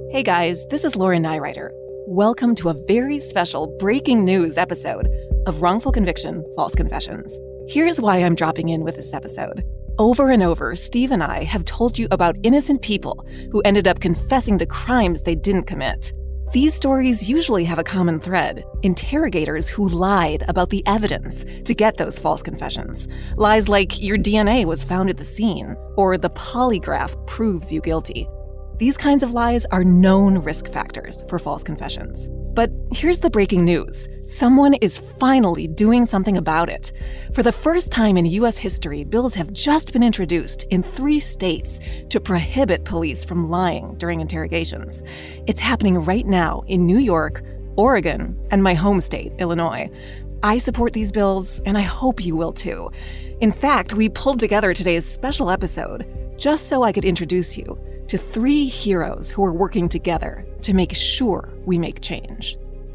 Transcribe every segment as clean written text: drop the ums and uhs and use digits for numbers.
Hey guys, this is Laura Nyrider. Welcome to a very special breaking news episode of Wrongful Conviction, False Confessions. Here's why I'm dropping in with this episode. Over and over, Steve and I have told you about innocent people who ended up confessing to crimes they didn't commit. These stories usually have a common thread: interrogators who lied about the evidence to get those false confessions. Lies like your DNA was found at the scene, or the polygraph proves you guilty. These kinds of lies are known risk factors for false confessions. But here's the breaking news. Someone is finally doing something about it. For the first time in U.S. history, bills have just been introduced in 3 states to prohibit police from lying during interrogations. It's happening right now in New York, Oregon, and my home state, Illinois. I support these bills, and I hope you will too. In fact, we pulled together today's special episode just so I could introduce you to 3 heroes who are working together to make sure we make change.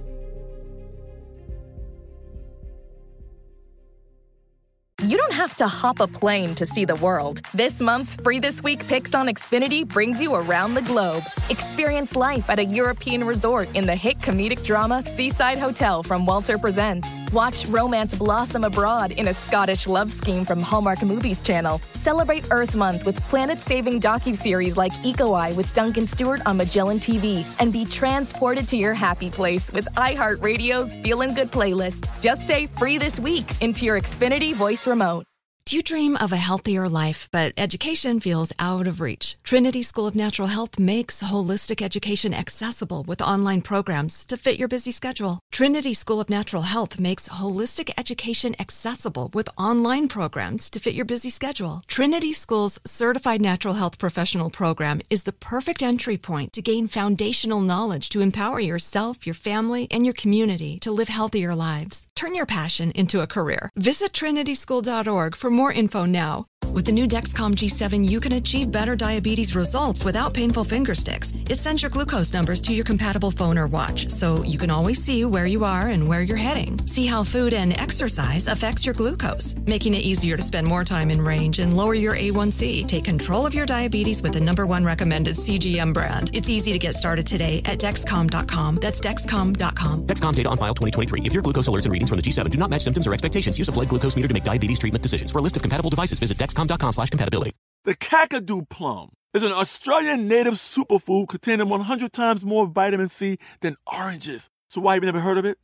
You don't have to hop a plane to see the world. This month's Free This Week Picks on Xfinity brings you around the globe. Experience life at a European resort in the hit comedic drama Seaside Hotel from Walter Presents. Watch romance blossom abroad in a Scottish love scheme from Hallmark Movies Channel. Celebrate Earth Month with planet-saving docuseries like Eco Eye with Duncan Stewart on Magellan TV. And be transported to your happy place with iHeartRadio's Feelin' Good playlist. Just say Free This Week into your Xfinity voice remote. Do you dream of a healthier life, but education feels out of reach? Trinity School of Natural Health makes holistic education accessible with online programs to fit your busy schedule. Trinity School of Natural Health makes holistic education accessible with online programs to fit your busy schedule. Trinity School's Certified Natural Health Professional Program is the perfect entry point to gain foundational knowledge to empower yourself, your family, and your community to live healthier lives. Turn your passion into a career. Visit trinityschool.org for more info now. With the new Dexcom G7, you can achieve better diabetes results without painful finger sticks. It sends your glucose numbers to your compatible phone or watch, so you can always see where you are and where you're heading. See how food and exercise affects your glucose, making it easier to spend more time in range and lower your A1C. Take control of your diabetes with the #1 recommended CGM brand. It's easy to get started today at Dexcom.com. That's Dexcom.com. Dexcom data on file 2023. If your glucose alerts and readings from the G7 do not match symptoms or expectations, use a blood glucose meter to make diabetes treatment decisions. For a list of compatible devices, visit Dexcom.com/compatibility. The Kakadu plum is an Australian native superfood containing 100 times more vitamin C than oranges. So why have you never heard of it?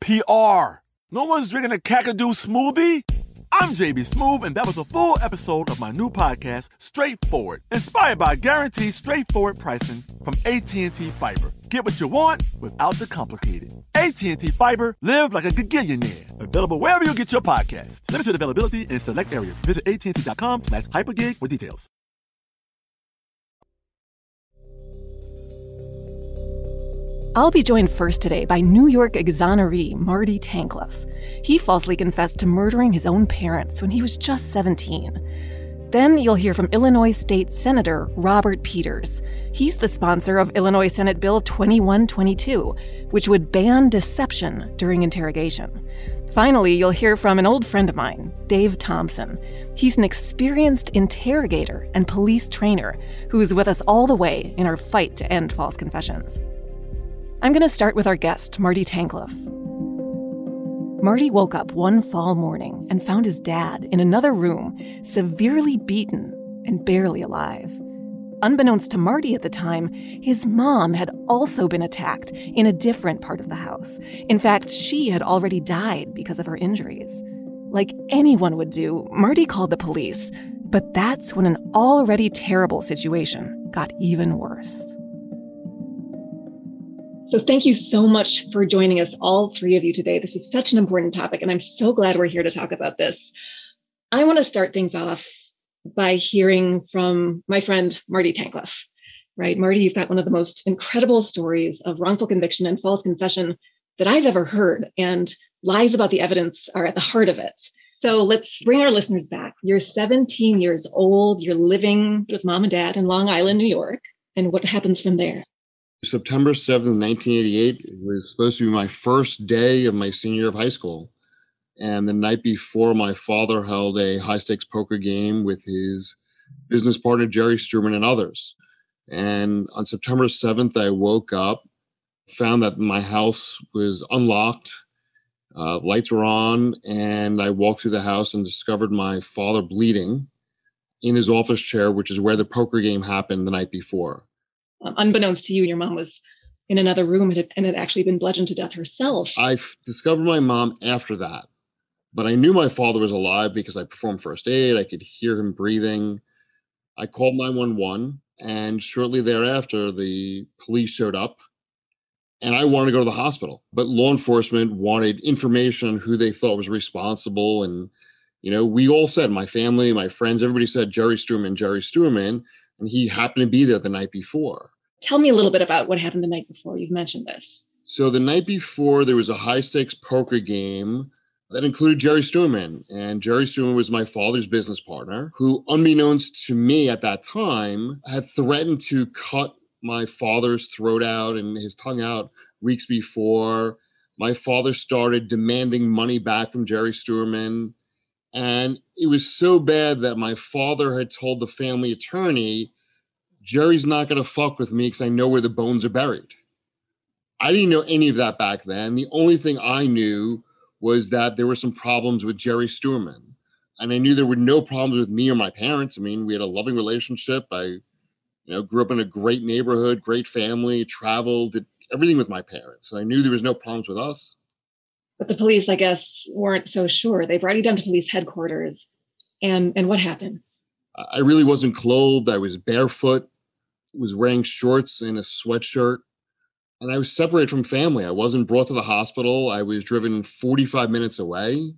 PR. No one's drinking a Kakadu smoothie? I'm JB Smoove, and that was a full episode of my new podcast, Straightforward, inspired by guaranteed straightforward pricing from AT&T Fiber. Get what you want without the complicated. AT&T Fiber, live like a gigillionaire. Available wherever you get your podcasts. Limited availability in select areas. Visit AT&T.com/hypergig for details. I'll be joined first today by New York exoneree Marty Tankleff. He falsely confessed to murdering his own parents when he was just 17. Then you'll hear from Illinois State Senator Robert Peters. He's the sponsor of Illinois Senate Bill 2122, which would ban deception during interrogation. Finally, you'll hear from an old friend of mine, Dave Thompson. He's an experienced interrogator and police trainer who's with us all the way in our fight to end false confessions. I'm going to start with our guest, Marty Tankleff. Marty woke up one fall morning and found his dad in another room, severely beaten and barely alive. Unbeknownst to Marty at the time, his mom had also been attacked in a different part of the house. In fact, she had already died because of her injuries. Like anyone would do, Marty called the police, but that's when an already terrible situation got even worse. So thank you so much for joining us, all 3 of you today. This is such an important topic, and I'm so glad we're here to talk about this. I want to start things off by hearing from my friend, Marty Tankleff. Right, Marty, you've got one of the most incredible stories of wrongful conviction and false confession that I've ever heard, and lies about the evidence are at the heart of it. So let's bring our listeners back. You're 17 years old. You're living with mom and dad in Long Island, New York. And what happens from there? September 7th, 1988, it was supposed to be my first day of my senior year of high school. And the night before, my father held a high-stakes poker game with his business partner, Jerry Struman, and others. And on September 7th, I woke up, found that my house was unlocked, lights were on, and I walked through the house and discovered my father bleeding in his office chair, which is where the poker game happened the night before. Unbeknownst to you, your mom was in another room and had actually been bludgeoned to death herself. I discovered my mom after that, but I knew my father was alive because I performed first aid. I could hear him breathing. I called 911, and shortly thereafter, the police showed up, and I wanted to go to the hospital. But law enforcement wanted information on who they thought was responsible. And, we all said, my family, my friends, everybody said Jerry Stuerman, and he happened to be there the night before. Tell me a little bit about what happened the night before. You've mentioned this. So the night before, there was a high-stakes poker game that included Jerry Stuerman. And Jerry Stuerman was my father's business partner, who, unbeknownst to me at that time, had threatened to cut my father's throat out and his tongue out weeks before. My father started demanding money back from Jerry Stuerman. And it was so bad that my father had told the family attorney, Jerry's not going to fuck with me because I know where the bones are buried. I didn't know any of that back then. The only thing I knew was that there were some problems with Jerry Stuerman. And I knew there were no problems with me or my parents. I mean, we had a loving relationship. I, grew up in a great neighborhood, great family, traveled, did everything with my parents. So I knew there was no problems with us. But the police, I guess, weren't so sure. They brought you down to police headquarters. And what happens? I really wasn't clothed. I was barefoot, was wearing shorts and a sweatshirt. And I was separated from family. I wasn't brought to the hospital. I was driven 45 minutes away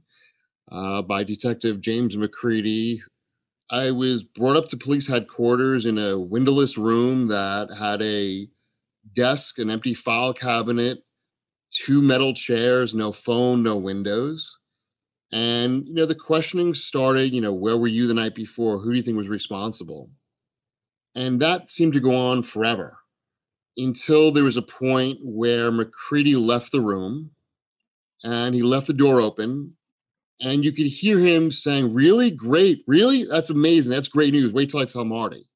by Detective James McCready. I was brought up to police headquarters in a windowless room that had a desk, an empty file cabinet, 2 metal chairs, no phone, no windows. And, the questioning started, where were you the night before? Who do you think was responsible? And that seemed to go on forever until there was a point where McCready left the room and he left the door open. And you could hear him saying, really? Great. Really? That's amazing. That's great news. Wait till I tell Marty.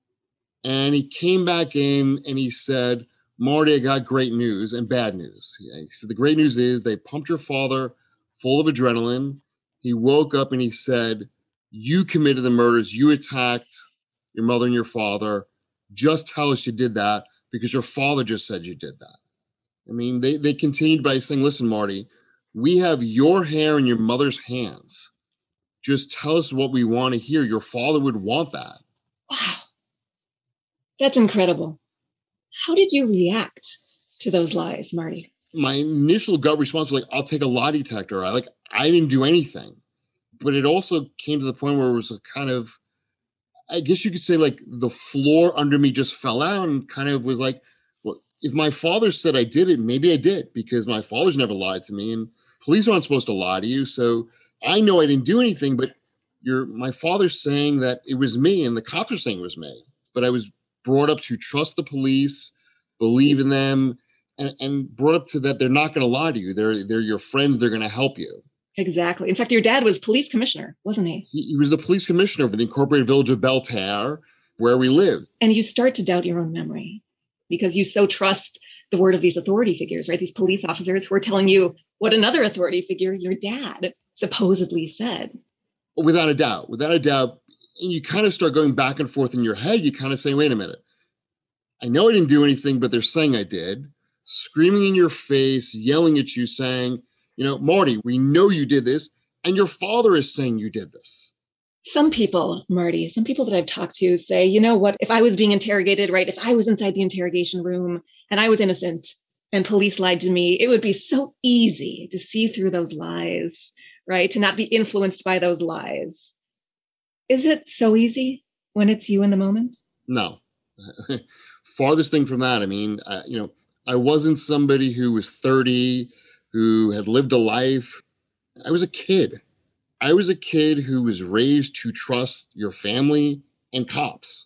And he came back in and he said, Marty, I got great news and bad news. He said, the great news is they pumped your father full of adrenaline. He woke up and he said, you committed the murders. You attacked your mother and your father. Just tell us you did that because your father just said you did that. I mean, they continued by saying, listen, Marty, we have your hair in your mother's hands. Just tell us what we want to hear. Your father would want that. Wow. That's incredible. How did you react to those lies, Marty? My initial gut response was like, I'll take a lie detector. I didn't do anything. But it also came to the point where it was a kind of, I guess you could say like the floor under me just fell out and kind of was like, well, if my father said I did it, maybe I did because my father's never lied to me and police aren't supposed to lie to you. So I know I didn't do anything, but my father's saying that it was me and the cops are saying it was me. But I was brought up to trust the police, believe in them, and brought up to that they're not going to lie to you. They're your friends. They're going to help you. Exactly. In fact, your dad was police commissioner, wasn't he? He was the police commissioner for the incorporated village of Belle Terre, where we lived. And you start to doubt your own memory because you so trust the word of these authority figures, right? These police officers who are telling you what another authority figure, your dad, supposedly said. Without a doubt. And you kind of start going back and forth in your head. You kind of say, wait a minute. I know I didn't do anything, but they're saying I did. Screaming in your face, yelling at you, saying, Marty, we know you did this. And your father is saying you did this. Some people, Marty, that I've talked to say, you know what, if I was being interrogated, right, if I was inside the interrogation room and I was innocent and police lied to me, it would be so easy to see through those lies, right, to not be influenced by those lies. Is it so easy when it's you in the moment? No. Farthest thing from that. I mean, I wasn't somebody who was 30, who had lived a life. I was a kid. I was a kid who was raised to trust your family and cops.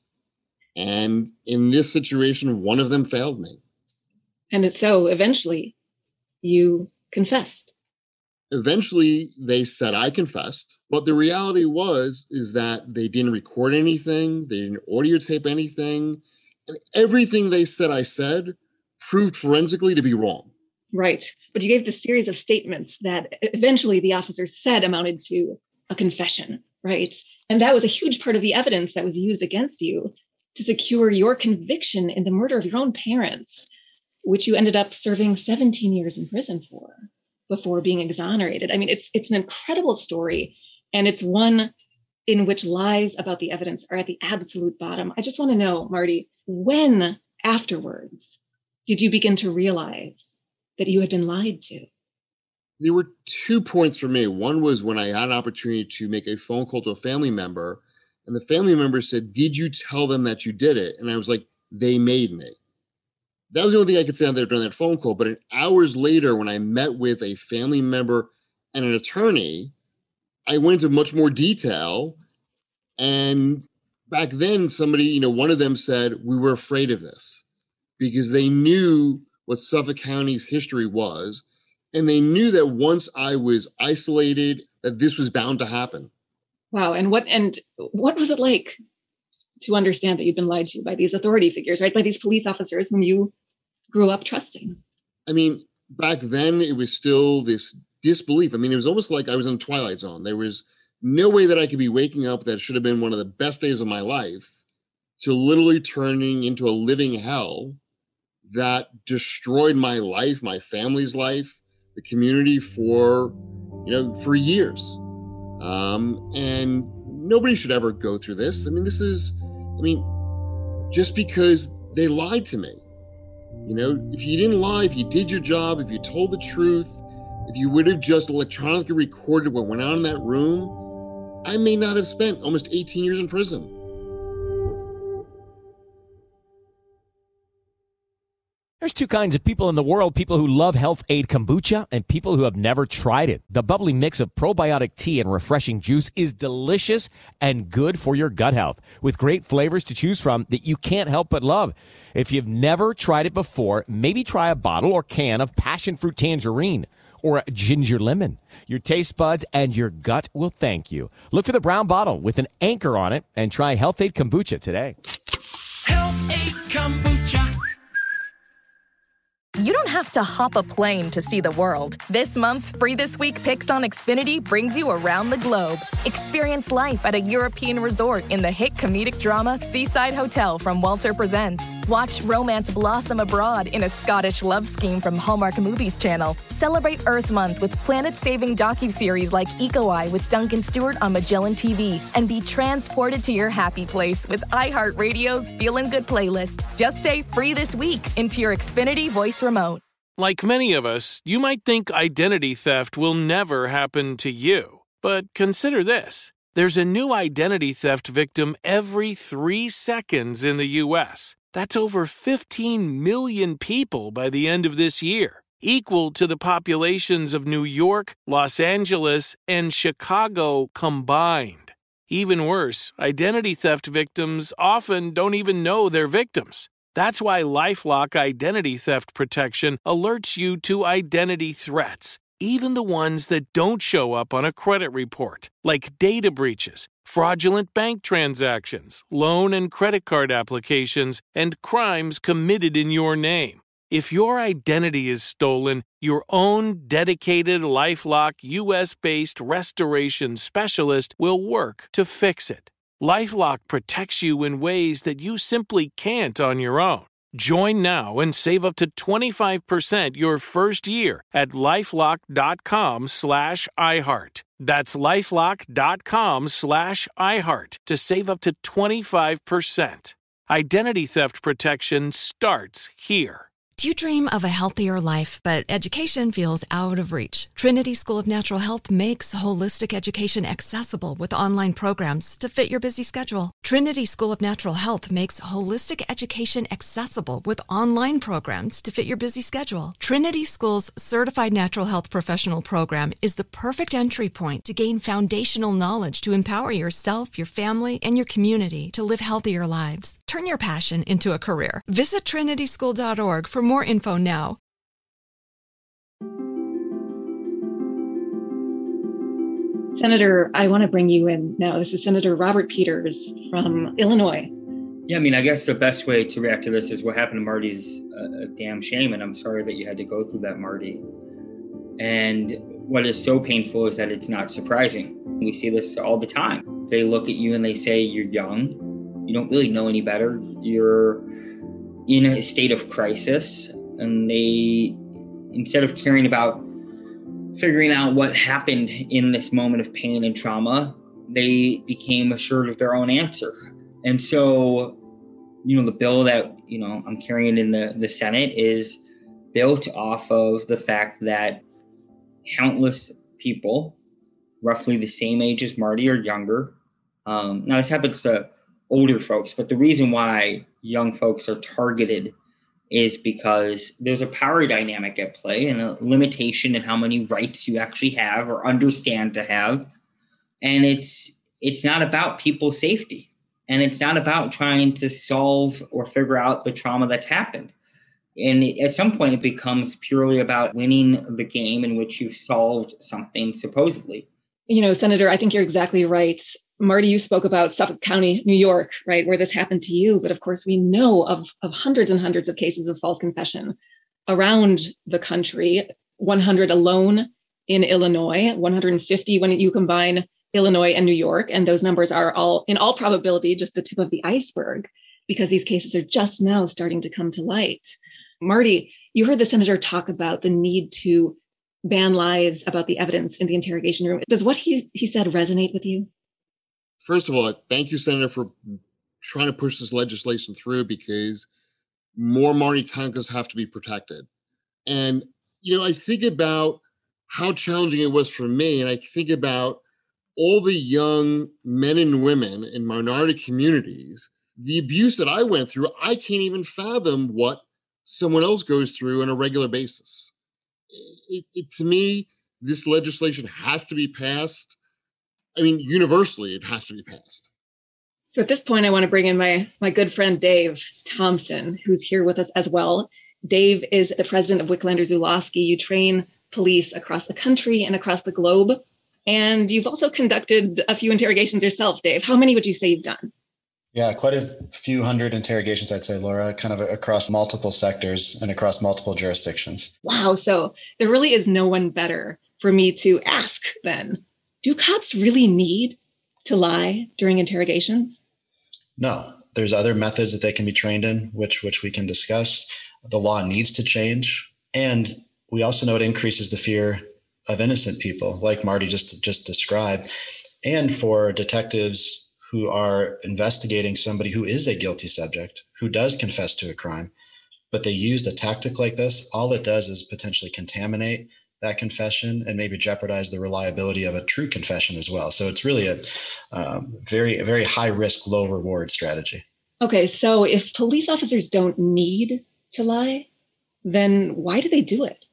And in this situation, one of them failed me. And so eventually you confessed. Eventually they said I confessed, but the reality is that they didn't record anything. They didn't audio tape anything. And everything they said I said proved forensically to be wrong. Right. But you gave the series of statements that eventually the officers said amounted to a confession, right? And that was a huge part of the evidence that was used against you to secure your conviction in the murder of your own parents, which you ended up serving 17 years in prison for before being exonerated. I mean, it's an incredible story, and it's one in which lies about the evidence are at the absolute bottom. I just want to know, Marty, when afterwards did you begin to realize that you had been lied to? There were 2 points for me. One was when I had an opportunity to make a phone call to a family member, and the family member said, "Did you tell them that you did it?" And I was like, "They made me." That was the only thing I could say on there during that phone call. But hours later, when I met with a family member and an attorney, I went into much more detail. And back then, somebody, one of them said, "We were afraid of this," because they knew what Suffolk County's history was. And they knew that once I was isolated, that this was bound to happen. Wow. And what was it like to understand that you'd been lied to by these authority figures, right? By these police officers whom you grew up trusting? I mean, back then it was still this disbelief. I mean, it was almost like I was in a Twilight Zone. There was no way that I could be waking up that should have been one of the best days of my life to literally turning into a living hell that destroyed my life, my family's life, the community for years. And nobody should ever go through this. I mean, just because they lied to me. If you didn't lie, if you did your job, if you told the truth, if you would have just electronically recorded what went on in that room, I may not have spent almost 18 years in prison. There's 2 kinds of people in the world, people who love Health Aid Kombucha and people who have never tried it. The bubbly mix of probiotic tea and refreshing juice is delicious and good for your gut health, with great flavors to choose from that you can't help but love. If you've never tried it before, maybe try a bottle or can of passion fruit tangerine or a ginger lemon. Your taste buds and your gut will thank you. Look for the brown bottle with an anchor on it and try Health Aid Kombucha today. Health Aid Kombucha. You don't have to hop a plane to see the world. This month's Free This Week Picks on Xfinity brings you around the globe. Experience life at a European resort in the hit comedic drama Seaside Hotel from Walter Presents. Watch romance blossom abroad in a Scottish love scheme from Hallmark Movies Channel. Celebrate Earth Month with planet-saving docuseries like Eco Eye with Duncan Stewart on Magellan TV. And be transported to your happy place with iHeartRadio's Feelin' Good playlist. Just say Free This Week into your Xfinity voice remote. Like many of us, you might think identity theft will never happen to you. But consider this. There's a new identity theft victim every 3 seconds in the U.S. That's over 15 million people by the end of this year, equal to the populations of New York, Los Angeles, and Chicago combined. Even worse, identity theft victims often don't even know they're victims. That's why LifeLock Identity Theft Protection alerts you to identity threats, even the ones that don't show up on a credit report, like data breaches, fraudulent bank transactions, loan and credit card applications, and crimes committed in your name. If your identity is stolen, your own dedicated LifeLock U.S.-based restoration specialist will work to fix it. LifeLock protects you in ways that you simply can't on your own. Join now and save up to 25% your first year at LifeLock.com/iHeart. That's LifeLock.com/iHeart to save up to 25%. Identity theft protection starts here. Do you dream of a healthier life, but education feels out of reach? Trinity School of Natural Health makes holistic education accessible with online programs to fit your busy schedule. Trinity School of Natural Health makes holistic education accessible with online programs to fit your busy schedule. Trinity School's Certified Natural Health Professional Program is the perfect entry point to gain foundational knowledge to empower yourself, your family, and your community to live healthier lives. Turn your passion into a career. Visit trinityschool.org for more info now. Senator, I want to bring you in now. This is Senator Robert Peters from Illinois. Yeah, I mean, I guess the best way to react to this is what happened to Marty's a damn shame, and I'm sorry that you had to go through that, Marty. And what is so painful is that it's not surprising. We see this all the time. They look at you and they say, you're young, you don't really know any better, you're in a state of crisis, and they, instead of caring about figuring out what happened in this moment of pain and trauma, they became assured of their own answer. And so, the bill that, I'm carrying in the Senate is built off of the fact that countless people, roughly the same age as Marty or younger. Now, this happens to older folks, but the reason why young folks are targeted is because there's a power dynamic at play and a limitation in how many rights you actually have or understand to have. And it's not about people's safety. And it's not about trying to solve or figure out the trauma that's happened. And at some point, it becomes purely about winning the game in which you've solved something, supposedly. Senator, I think you're exactly right. Marty, you spoke about Suffolk County, New York, right, where this happened to you. But of course, we know of hundreds and hundreds of cases of false confession around the country, 100 alone in Illinois, 150 when you combine Illinois and New York. And those numbers are all, in all probability, just the tip of the iceberg, because these cases are just now starting to come to light. Marty, you heard the senator talk about the need to ban lies about the evidence in the interrogation room. Does what he said resonate with you? First of all, thank you, Senator, for trying to push this legislation through, because more Marty Tonkas have to be protected. And, I think about how challenging it was for me, and I think about all the young men and women in minority communities, the abuse that I went through. I can't even fathom what someone else goes through on a regular basis. To me, this legislation has to be passed. I mean, universally, it has to be passed. So at this point, I want to bring in my good friend, Dave Thompson, who's here with us as well. Dave is the president of Wicklander-Zulawski. You train police across the country and across the globe. And you've also conducted a few interrogations yourself, Dave. How many would you say you've done? Yeah, quite a few hundred interrogations, I'd say, Laura, kind of across multiple sectors and across multiple jurisdictions. Wow. So there really is no one better for me to ask then. Do cops really need to lie during interrogations? No, there's other methods that they can be trained in, which we can discuss. The law needs to change. And we also know it increases the fear of innocent people, like Marty just described. And for detectives who are investigating somebody who is a guilty subject, who does confess to a crime, but they used a tactic like this, all it does is potentially contaminate that confession and maybe jeopardize the reliability of a true confession as well. So it's really a very high risk, low reward strategy. Okay, so if police officers don't need to lie, then why do they do it?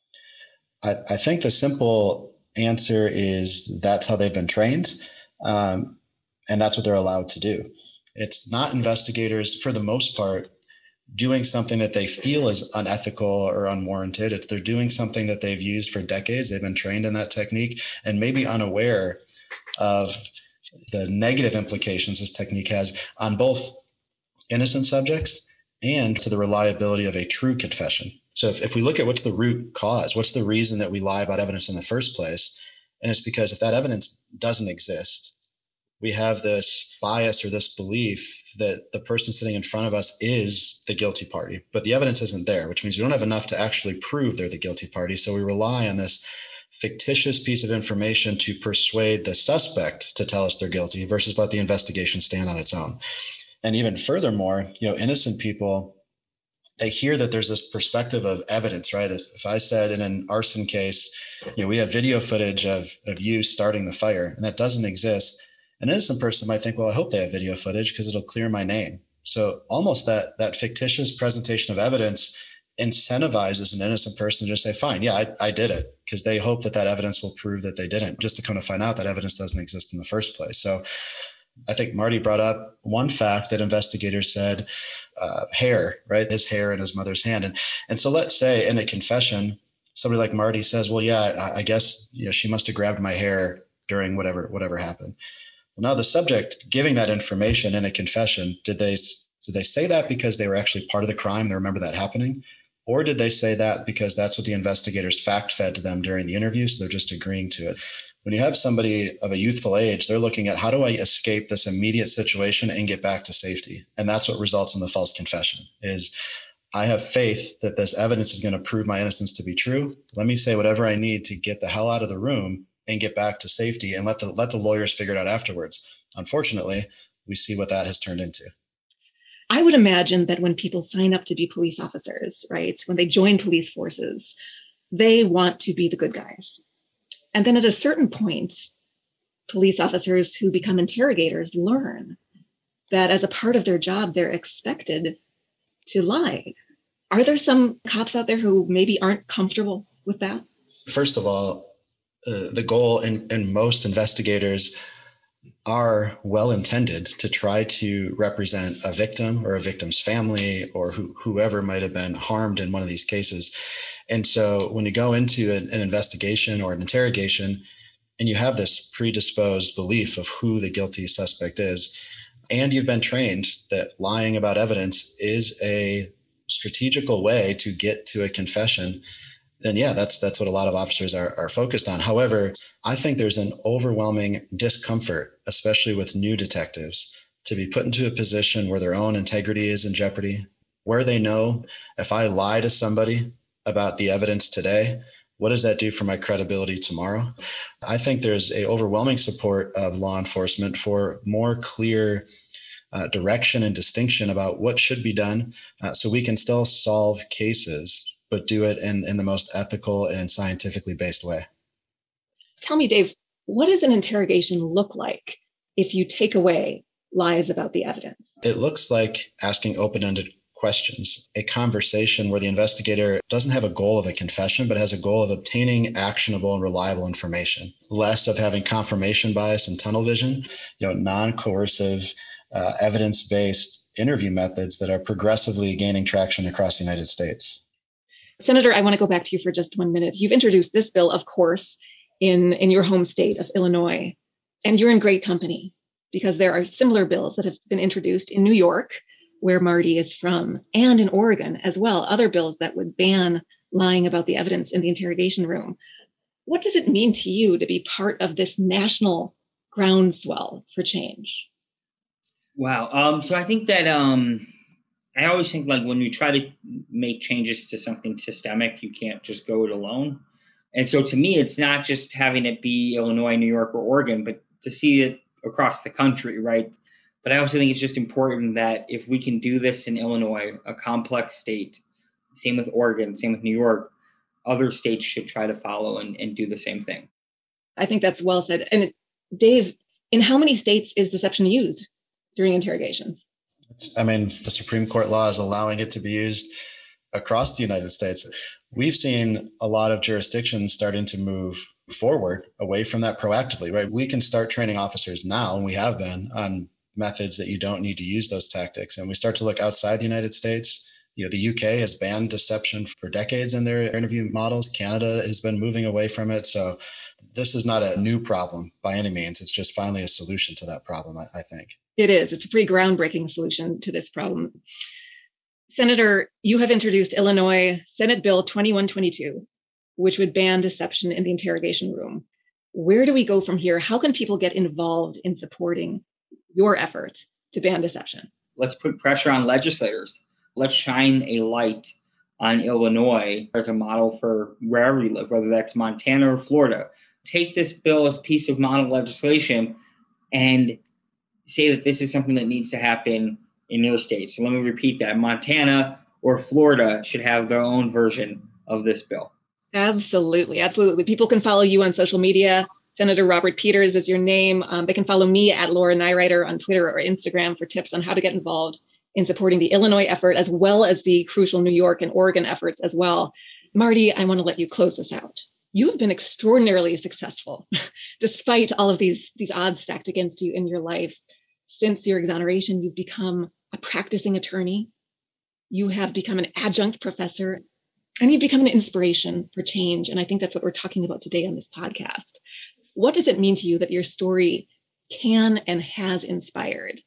I think the simple answer is that's how they've been trained, and that's what they're allowed to do. It's not investigators, for the most part, doing something that they feel is unethical or unwarranted. They're doing something that they've used for decades. They've been trained in that technique and maybe unaware of the negative implications this technique has on both innocent subjects and to the reliability of a true confession. So if we look at what's the root cause, what's the reason that we lie about evidence in the first place? And it's because if that evidence doesn't exist, we have this bias or this belief that the person sitting in front of us is the guilty party, but the evidence isn't there, which means we don't have enough to actually prove they're the guilty party. So we rely on this fictitious piece of information to persuade the suspect to tell us they're guilty versus let the investigation stand on its own. And even furthermore, innocent people, they hear that there's this perspective of evidence, right? If I said in an arson case, we have video footage of you starting the fire, and that doesn't exist, an innocent person might think, well, I hope they have video footage because it'll clear my name. So almost that fictitious presentation of evidence incentivizes an innocent person to just say, fine, yeah, I did it, because they hope that evidence will prove that they didn't, just to kind of find out that evidence doesn't exist in the first place. So I think Marty brought up one fact that investigators said, hair, right? His hair in his mother's hand. And so let's say in a confession, somebody like Marty says, well, yeah, I guess, she must have grabbed my hair during whatever happened. Well, now the subject giving that information in a confession, did they Did they say that because they were actually part of the crime? They remember that happening? Or did they say that because that's what the investigators fact-fed to them during the interview, so they're just agreeing to it? When you have somebody of a youthful age, they're looking at, how do I escape this immediate situation and get back to safety? And that's what results in the false confession, is I have faith that this evidence is going to prove my innocence to be true. Let me say whatever I need to get the hell out of the room and get back to safety, and let the lawyers figure it out afterwards. Unfortunately, we see what that has turned into. I would imagine that when people sign up to be police officers, right, when they join police forces, they want to be the good guys. And then at a certain point, police officers who become interrogators learn that as a part of their job, they're expected to lie. Are there some cops out there who maybe aren't comfortable with that? First of all, the goal in most investigators are well-intended to try to represent a victim or a victim's family or whoever might have been harmed in one of these cases. And so when you go into an investigation or an interrogation and you have this predisposed belief of who the guilty suspect is, and you've been trained that lying about evidence is a strategical way to get to a confession, then yeah, that's what a lot of officers are focused on. However, I think there's an overwhelming discomfort, especially with new detectives, to be put into a position where their own integrity is in jeopardy, where they know if I lie to somebody about the evidence today, what does that do for my credibility tomorrow? I think there's a overwhelming support of law enforcement for more clear direction and distinction about what should be done, so we can still solve cases, but do it in the most ethical and scientifically based way. Tell me, Dave, what does an interrogation look like if you take away lies about the evidence? It looks like asking open-ended questions, a conversation where the investigator doesn't have a goal of a confession, but has a goal of obtaining actionable and reliable information, less of having confirmation bias and tunnel vision, non-coercive, evidence-based interview methods that are progressively gaining traction across the United States. Senator, I want to go back to you for just 1 minute. You've introduced this bill, of course, in your home state of Illinois, and you're in great company because there are similar bills that have been introduced in New York, where Marty is from, and in Oregon as well, other bills that would ban lying about the evidence in the interrogation room. What does it mean to you to be part of this national groundswell for change? Wow. So I think that I always think, like, when you try to make changes to something systemic, you can't just go it alone. And so to me, it's not just having it be Illinois, New York, or Oregon, but to see it across the country, right? But I also think it's just important that if we can do this in Illinois, a complex state, same with Oregon, same with New York, other states should try to follow and do the same thing. I think that's well said. And Dave, in how many states is deception used during interrogations? The Supreme Court law is allowing it to be used across the United States. We've seen a lot of jurisdictions starting to move forward away from that proactively, right? We can start training officers now, and we have been, on methods that you don't need to use those tactics. And we start to look outside the United States. The UK has banned deception for decades in their interview models. Canada has been moving away from it. So this is not a new problem by any means. It's just finally a solution to that problem, I think. It is. It's a pretty groundbreaking solution to this problem. Senator, you have introduced Illinois Senate Bill 2122, which would ban deception in the interrogation room. Where do we go from here? How can people get involved in supporting your effort to ban deception? Let's put pressure on legislators. Let's shine a light on Illinois as a model for wherever you live, whether that's Montana or Florida. Take this bill as a piece of model legislation and say that this is something that needs to happen in your state. So let me repeat that. Montana or Florida should have their own version of this bill. Absolutely. Absolutely. People can follow you on social media. Senator Robert Peters is your name. They can follow me at Laura Nyrider on Twitter or Instagram for tips on how to get involved in supporting the Illinois effort, as well as the crucial New York and Oregon efforts as well. Marty, I want to let you close this out. You have been extraordinarily successful, despite all of these odds stacked against you in your life. Since your exoneration, you've become a practicing attorney. You have become an adjunct professor, and you've become an inspiration for change. And I think that's what we're talking about today on this podcast. What does it mean to you that your story can and has inspired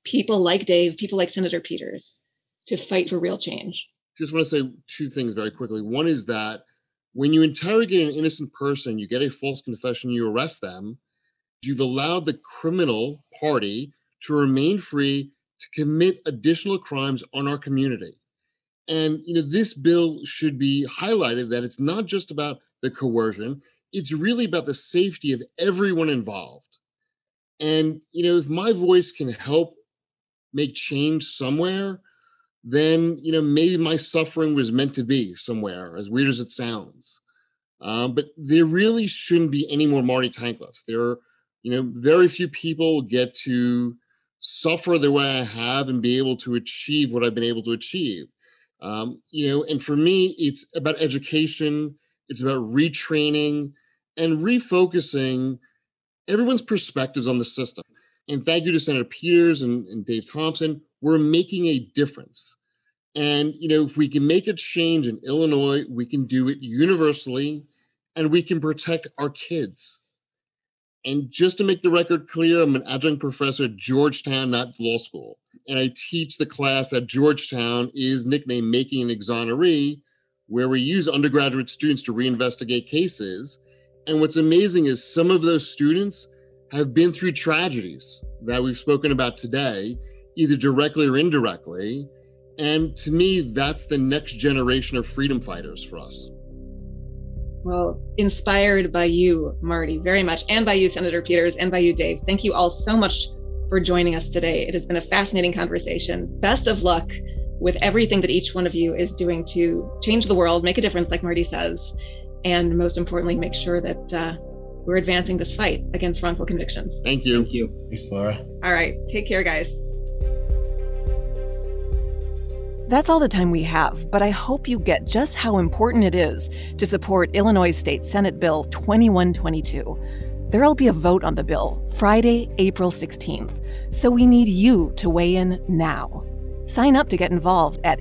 people like Dave, people like Senator Peters, to fight for real change? Just want to say two things very quickly. One is that when you interrogate an innocent person, you get a false confession, you arrest them, you've allowed the criminal party to remain free to commit additional crimes on our community. And, this bill should be highlighted that it's not just about the coercion, it's really about the safety of everyone involved. And, if my voice can help make change somewhere, then, maybe my suffering was meant to be somewhere, as weird as it sounds. But there really shouldn't be any more Marty Tankliffs. There are, very few people get to suffer the way I have and be able to achieve what I've been able to achieve. And for me, it's about education. It's about retraining and refocusing everyone's perspectives on the system. And thank you to Senator Peters and Dave Thompson. We're making a difference. And, if we can make a change in Illinois, we can do it universally, and we can protect our kids. And just to make the record clear, I'm an adjunct professor at Georgetown, not law school. And I teach the class at Georgetown is nicknamed Making an Exoneree, where we use undergraduate students to reinvestigate cases. And what's amazing is some of those students have been through tragedies that we've spoken about today, either directly or indirectly. And to me, that's the next generation of freedom fighters for us. Well, inspired by you, Marty, very much, and by you, Senator Peters, and by you, Dave. Thank you all so much for joining us today. It has been a fascinating conversation. Best of luck with everything that each one of you is doing to change the world, make a difference, like Marty says, and most importantly, make sure that we're advancing this fight against wrongful convictions. Thank you. Thank you. Thanks, Laura. All right. Take care, guys. That's all the time we have, but I hope you get just how important it is to support Illinois State Senate Bill 2122. There'll be a vote on the bill Friday, April 16th, so we need you to weigh in now. Sign up to get involved at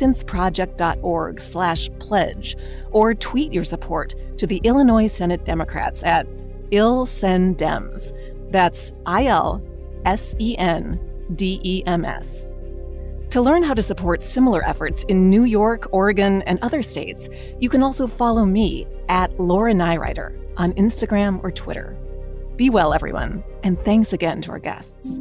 innocenceproject.org/pledge or tweet your support to the Illinois Senate Democrats at ILSENDEMS. That's ILSENDEMS. To learn how to support similar efforts in New York, Oregon, and other states, you can also follow me at Laura Nyrider on Instagram or Twitter. Be well, everyone, and thanks again to our guests.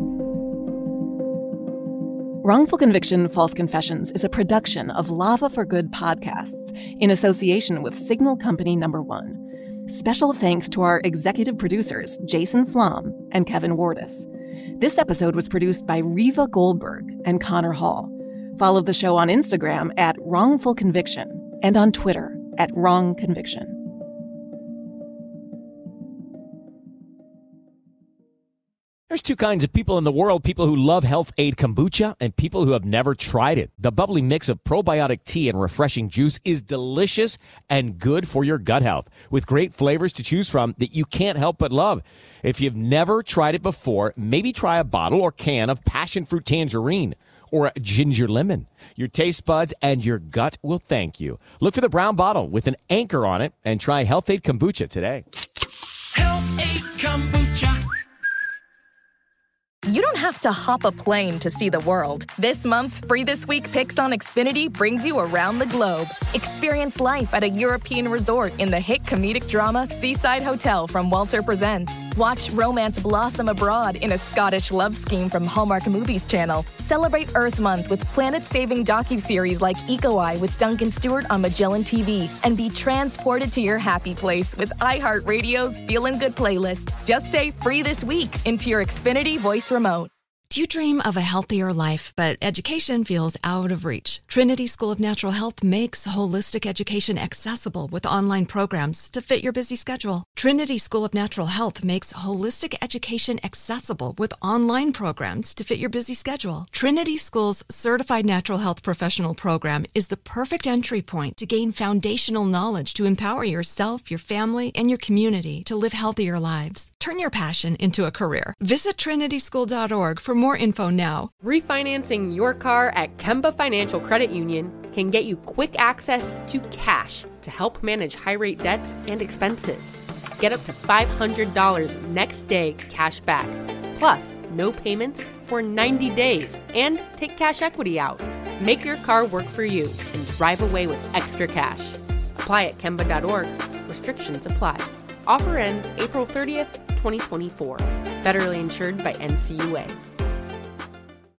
Wrongful Conviction, False Confessions is a production of Lava for Good podcasts in association with Signal Company No. 1. Special thanks to our executive producers, Jason Flom and Kevin Wardis. This episode was produced by Riva Goldberg and Connor Hall. Follow the show on Instagram at Wrongful Conviction and on Twitter at Wrong Conviction. There's two kinds of people in the world, people who love Health Aid Kombucha and people who have never tried it. The bubbly mix of probiotic tea and refreshing juice is delicious and good for your gut health, with great flavors to choose from that you can't help but love. If you've never tried it before, maybe try a bottle or can of passion fruit tangerine or a ginger lemon. Your taste buds and your gut will thank you. Look for the brown bottle with an anchor on it and try Health Aid Kombucha today. Health Aid Kombucha. You don't have to hop a plane to see the world. This month's Free This Week Picks on Xfinity brings you around the globe. Experience life at a European resort in the hit comedic drama Seaside Hotel from Walter Presents. Watch romance blossom abroad in a Scottish love scheme from Hallmark Movies Channel. Celebrate Earth Month with planet-saving docuseries like Eco Eye with Duncan Stewart on Magellan TV. And be transported to your happy place with iHeartRadio's Feelin' Good playlist. Just say Free This Week into your Xfinity voice remote. Do you dream of a healthier life, but education feels out of reach? Trinity School of Natural Health makes holistic education accessible with online programs to fit your busy schedule. Trinity School of Natural Health makes holistic education accessible with online programs to fit your busy schedule. Trinity School's Certified Natural Health Professional Program is the perfect entry point to gain foundational knowledge to empower yourself, your family, and your community to live healthier lives. Turn your passion into a career. Visit trinityschool.org for more info now. Refinancing your car at Kemba Financial Credit Union can get you quick access to cash to help manage high-rate debts and expenses. Get up to $500 next day cash back, plus no payments for 90 days, and take cash equity out. Make your car work for you and drive away with extra cash. Apply at Kemba.org. Restrictions apply. Offer ends April 30th, 2024. Federally insured by NCUA.